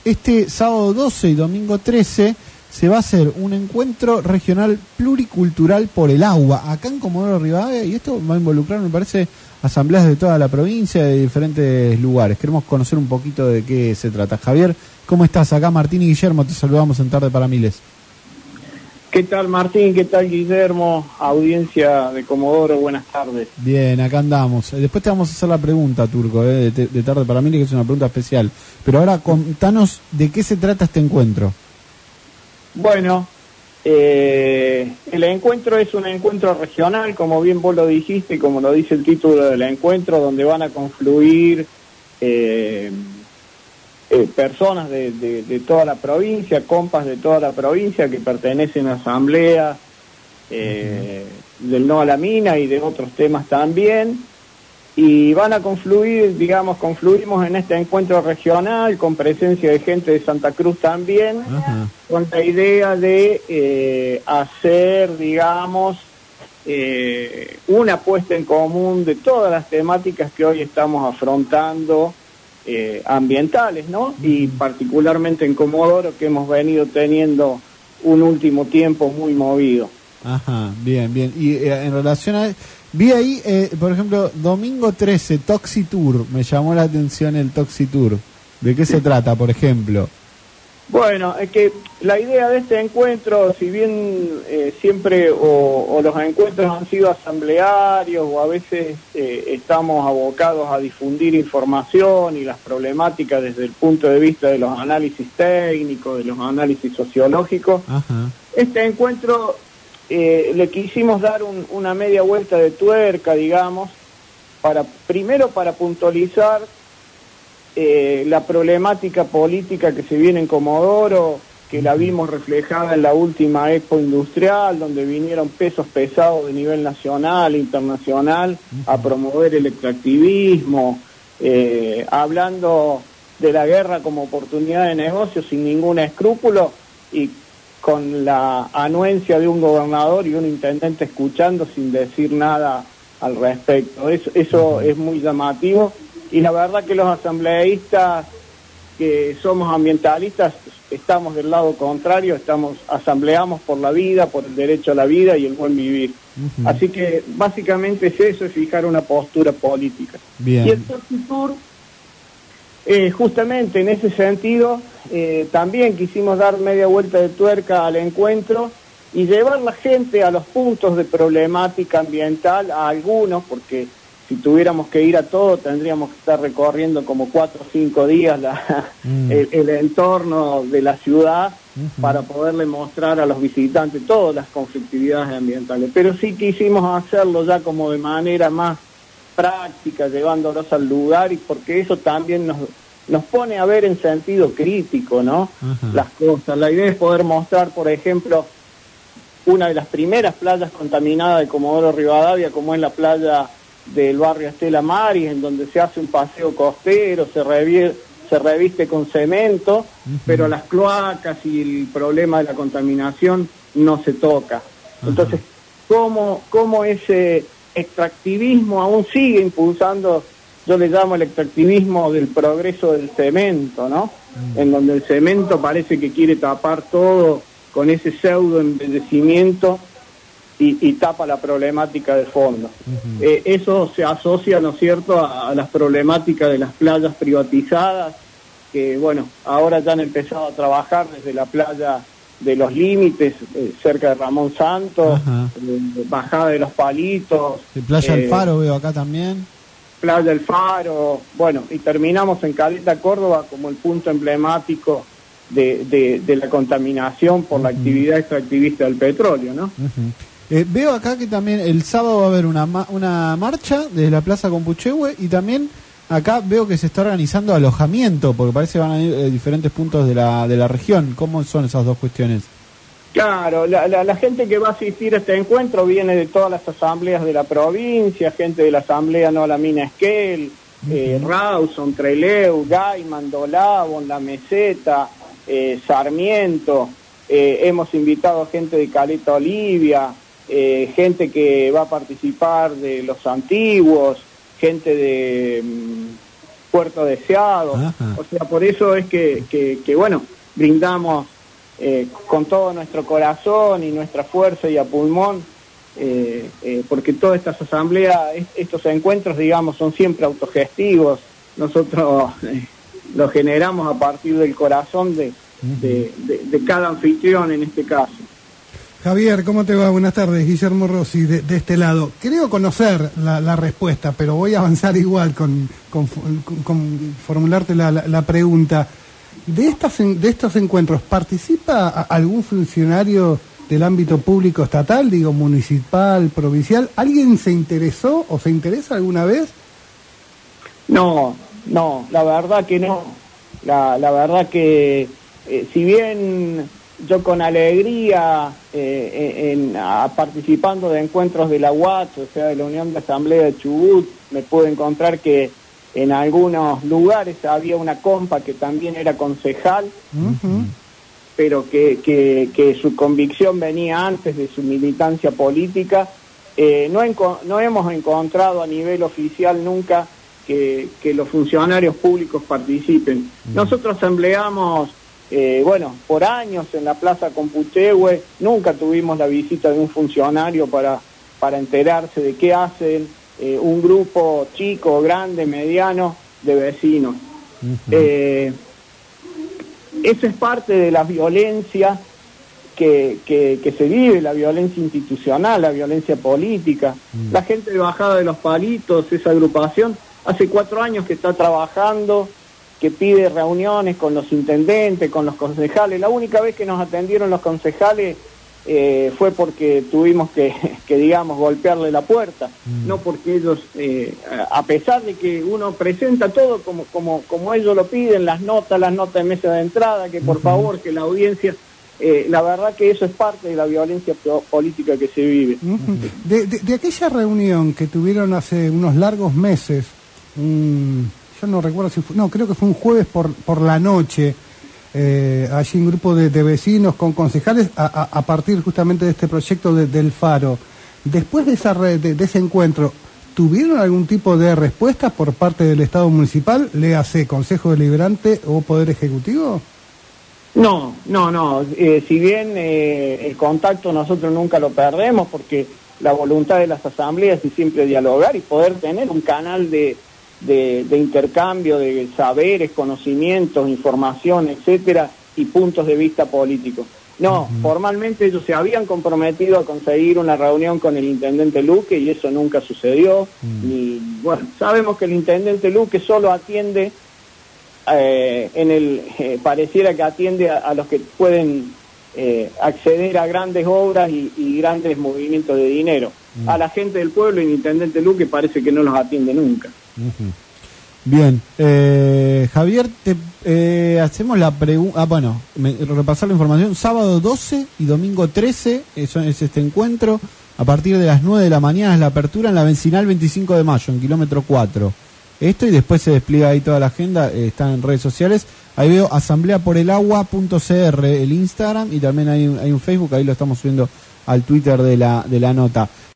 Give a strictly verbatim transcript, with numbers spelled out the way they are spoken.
este sábado doce y domingo trece se va a hacer un encuentro regional pluricultural por el agua, acá en Comodoro Rivadavia, y esto va a involucrar, me parece, asambleas de toda la provincia, de diferentes lugares. Queremos conocer un poquito de qué se trata. Javier, ¿cómo estás? Acá Martín y Guillermo, te saludamos en Tarde para Miles. ¿Qué tal, Martín? ¿Qué tal, Guillermo? Audiencia de Comodoro, buenas tardes. Bien, acá andamos. Después te vamos a hacer la pregunta, Turco, eh, de, de Tarde para Miles, que es una pregunta especial. Pero ahora contanos de qué se trata este encuentro. Bueno, eh, el encuentro es un encuentro regional, como bien vos lo dijiste, como lo dice el título del encuentro, donde van a confluir eh, eh, personas de, de, de toda la provincia, compas de toda la provincia que pertenecen a asambleas eh, uh-huh. del No a la Mina y de otros temas también. Y van a confluir, digamos, confluimos en este encuentro regional con presencia de gente de Santa Cruz también, uh-huh. con la idea de eh, hacer, digamos, eh, una puesta en común de todas las temáticas que hoy estamos afrontando eh, ambientales, ¿no? Uh-huh. Y particularmente en Comodoro, que hemos venido teniendo un último tiempo muy movido. Ajá, bien, bien. Y eh, en relación a... Vi ahí, eh, por ejemplo, domingo trece, Toxi Tour. Me llamó la atención el Toxi Tour. ¿De qué se trata, por ejemplo? Bueno, es que la idea de este encuentro, si bien eh, siempre o, o los encuentros han sido asamblearios o a veces eh, estamos abocados a difundir información y las problemáticas desde el punto de vista de los análisis técnicos, de los análisis sociológicos, ajá. Este encuentro... Eh, le quisimos dar un, una media vuelta de tuerca, digamos, para primero para puntualizar eh, la problemática política que se viene en Comodoro, que la vimos reflejada en la última Expo Industrial, donde vinieron pesos pesados de nivel nacional e internacional a promover el extractivismo, eh, hablando de la guerra como oportunidad de negocio sin ningún escrúpulo y con la anuencia de un gobernador y un intendente escuchando sin decir nada al respecto. Eso, eso uh-huh. es muy llamativo, y la verdad que los asambleístas que somos ambientalistas estamos del lado contrario, estamos asambleamos por la vida, por el derecho a la vida y el buen vivir. Uh-huh. Así que básicamente es eso, es fijar una postura política. Bien. Y el Toxi Tour, Eh, justamente en ese sentido, eh, también quisimos dar media vuelta de tuerca al encuentro y llevar la gente a los puntos de problemática ambiental, a algunos, porque si tuviéramos que ir a todo tendríamos que estar recorriendo como cuatro o cinco días la, mm. el, el entorno de la ciudad uh-huh. para poderle mostrar a los visitantes todas las conflictividades ambientales. Pero sí quisimos hacerlo ya como de manera más práctica, llevándolos al lugar, y porque eso también nos, nos pone a ver en sentido crítico, ¿no? Uh-huh. Las cosas. La idea es poder mostrar, por ejemplo, una de las primeras playas contaminadas de Comodoro Rivadavia, como es la playa del barrio Estela Maris, en donde se hace un paseo costero, se revie, se reviste con cemento, uh-huh. pero las cloacas y el problema de la contaminación no se toca. Uh-huh. Entonces, ¿cómo, cómo ese extractivismo aún sigue impulsando? Yo le llamo el extractivismo del progreso del cemento, ¿no? Mm. En donde el cemento parece que quiere tapar todo con ese pseudo embellecimiento y, y tapa la problemática de fondo. Uh-huh. Eh, eso se asocia, ¿no es cierto?, a, a las problemáticas de las playas privatizadas, que, bueno, ahora ya han empezado a trabajar desde la playa de Los Límites, eh, cerca de Ramón Santos, eh, Bajada de los Palitos. De Playa eh, El Faro veo acá también. Playa El Faro, bueno, y terminamos en Caleta, Córdoba, como el punto emblemático de, de, de la contaminación por uh-huh. la actividad extractivista del petróleo, ¿no? Uh-huh. Eh, veo acá que también el sábado va a haber una, ma- una marcha desde la Plaza Compuchehue, y también acá veo que se está organizando alojamiento, porque parece que van a ir a diferentes puntos de la, de la región. ¿Cómo son esas dos cuestiones? Claro, la, la, la gente que va a asistir a este encuentro viene de todas las asambleas de la provincia, gente de la asamblea No a la Mina Esquel, uh-huh. eh, Rawson, Trelew, Gaiman, Dolabon, La Meseta, eh, Sarmiento. Eh, hemos invitado gente de Caleta Olivia, eh, gente que va a participar de Los Antiguos, gente de puerto deseado. Ajá. O sea, por eso es que, que, que bueno, brindamos eh, con todo nuestro corazón y nuestra fuerza y a pulmón, eh, eh, porque todas estas asambleas, estos encuentros, digamos, son siempre autogestivos. Nosotros eh, los generamos a partir del corazón de, de, de, de cada anfitrión en este caso. Javier, ¿cómo te va? Buenas tardes, Guillermo Rossi, de, de este lado. Creo conocer la, la respuesta, pero voy a avanzar igual con, con, con, con formularte la, la, la pregunta. ¿De, estas, de estos encuentros participa algún funcionario del ámbito público estatal, digo, municipal, provincial? ¿Alguien se interesó o se interesa alguna vez? No, no, la verdad que no. La, la verdad que, eh, si bien yo con alegría, eh, en, a, participando de encuentros de la U A T, o sea, de la Unión de Asamblea de Chubut, me pude encontrar que en algunos lugares había una compa que también era concejal, uh-huh. pero que, que, que su convicción venía antes de su militancia política. Eh, no, enco- no hemos encontrado a nivel oficial nunca que, que los funcionarios públicos participen. Uh-huh. Nosotros asambleamos, eh, bueno, por años en la Plaza Compuchehue, nunca tuvimos la visita de un funcionario para, para enterarse de qué hacen eh, un grupo chico, grande, mediano de vecinos. Uh-huh. Eh, eso es parte de la violencia que, que, que se vive, la violencia institucional, la violencia política. Uh-huh. La gente de Bajada de los Palitos, esa agrupación, hace cuatro años que está trabajando, que pide reuniones con los intendentes, con los concejales. La única vez que nos atendieron los concejales eh, fue porque tuvimos que, que, digamos, golpearle la puerta, mm. no porque ellos, eh, a pesar de que uno presenta todo como, como, como ellos lo piden, las notas, las notas de mesa de entrada, que por uh-huh. favor, que la audiencia... Eh, la verdad que eso es parte de la violencia política que se vive. Uh-huh. De, de, de aquella reunión que tuvieron hace unos largos meses, um, yo no recuerdo si fue, no, creo que fue un jueves por, por la noche, eh, allí un grupo de, de vecinos con concejales a, a, a partir justamente de este proyecto de, del Faro. Después de, esa re, de, de ese encuentro, ¿tuvieron algún tipo de respuesta por parte del Estado municipal, léase Consejo Deliberante o Poder Ejecutivo? No, no, no. Eh, si bien eh, el contacto nosotros nunca lo perdemos, porque la voluntad de las asambleas es siempre dialogar y poder tener un canal de, de, de intercambio de saberes, conocimientos, información, etcétera, y puntos de vista políticos. No, uh-huh. formalmente ellos se habían comprometido a conseguir una reunión con el intendente Luque y eso nunca sucedió. Uh-huh. Y bueno, sabemos que el intendente Luque solo atiende Eh, en el eh, pareciera que atiende a, a los que pueden eh, acceder a grandes obras y, y grandes movimientos de dinero. Mm. A la gente del pueblo, el intendente Luque parece que no los atiende nunca. Uh-huh. Bien, eh, Javier, te eh, hacemos la pregunta, ah, bueno, me, repasar la información, sábado doce y domingo trece es, es este encuentro, a partir de las nueve de la mañana es la apertura en la Vencinal veinticinco de mayo, en kilómetro cuatro. Esto y después se despliega ahí toda la agenda, eh, está en redes sociales. Ahí veo asamblea por el agua punto c r, el Instagram, y también hay un, hay un Facebook, ahí lo estamos subiendo al Twitter de la, de la nota.